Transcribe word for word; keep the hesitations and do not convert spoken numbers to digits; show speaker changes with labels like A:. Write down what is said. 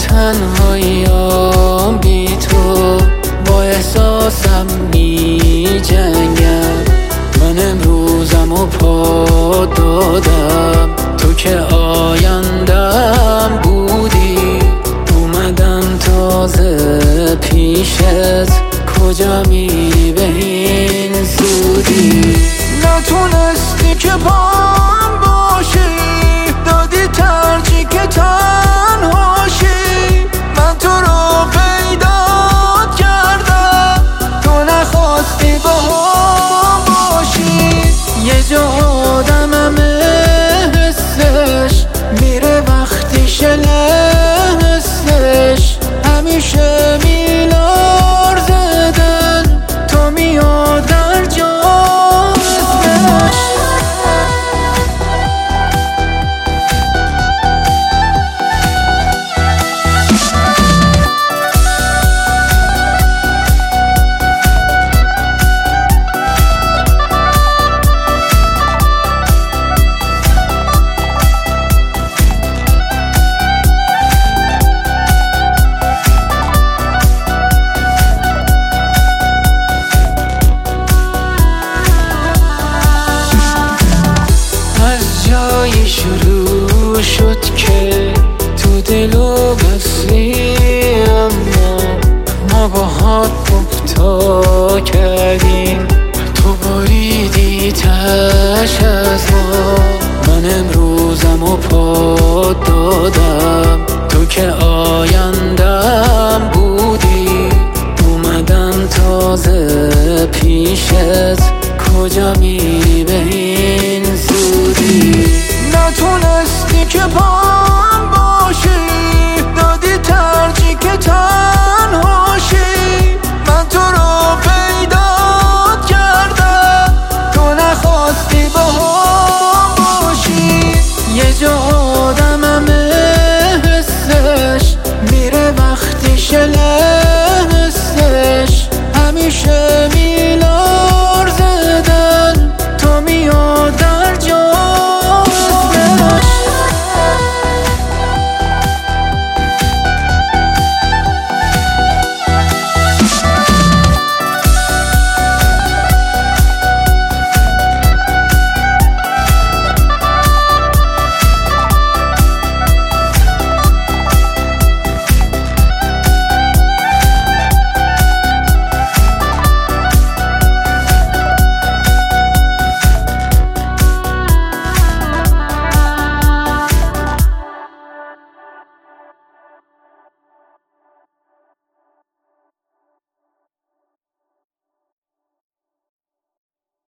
A: تنهاییام بی تو، با احساسم می جنگم. من امروزم و پا دادم، تو که آیندم بودی. اومدم تازه پیشت، کجا میری به این زودی؟ نتونستی که پام باشی، دادی ترجیح که تنهاشی. من تو رو پیدا کردم، تو نخواستی با هم باشی. یه جا آدمم حسش میره وقتی شلستش، همیشه میلرزه دل، تو میاد در جازش. جایی شروع شد که تو دلو بسری، اما ما با هات مبتا کردیم، تو بریدی تش از ما. من امروزم و پا دادم، تو که آیندم بودی. اومدم تازه پیشت، کجا می